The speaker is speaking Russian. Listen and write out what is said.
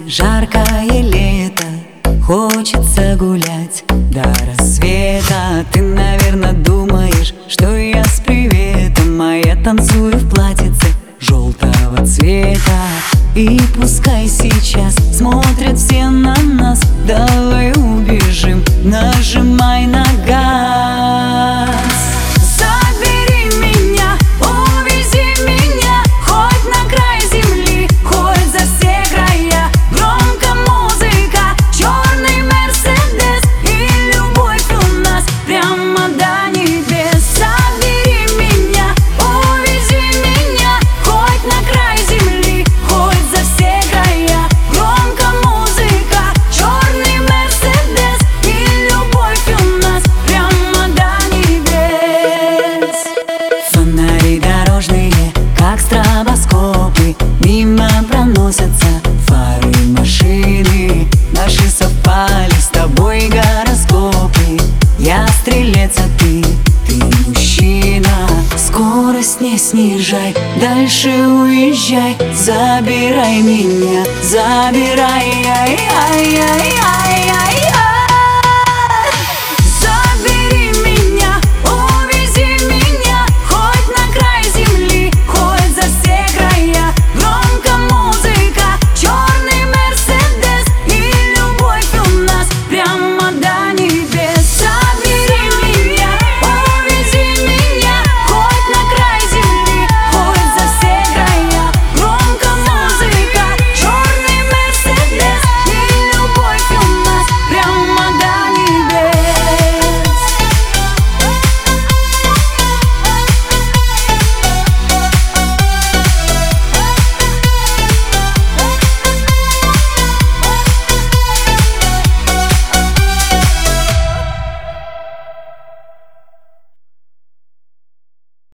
Жаркое лето, хочется гулять до рассвета. Ты, наверное, думаешь, что я с приветом, а я танцую в платьице желтого цвета. И пускай сейчас смотрят все на нас, давай убежим, нажимай на газ. Забери меня, увези меня, хоть на край земли, хоть за все края. Громко музыка, черный Мерседес, и любовь у нас прямо до небес. Забери меня, увези меня, хоть на край земли, хоть за все края. Громко музыка, черный Мерседес, и любовь у нас прямо до небес. Фонари дорожные, как стробоскопы, мимо проносятся фары машины. Наши совпали с тобой гороскопы. Я стрелец, а ты мужчина. Скорость не снижай, дальше уезжай. Забирай меня, забирай, ай-яй-яй-яй-яй.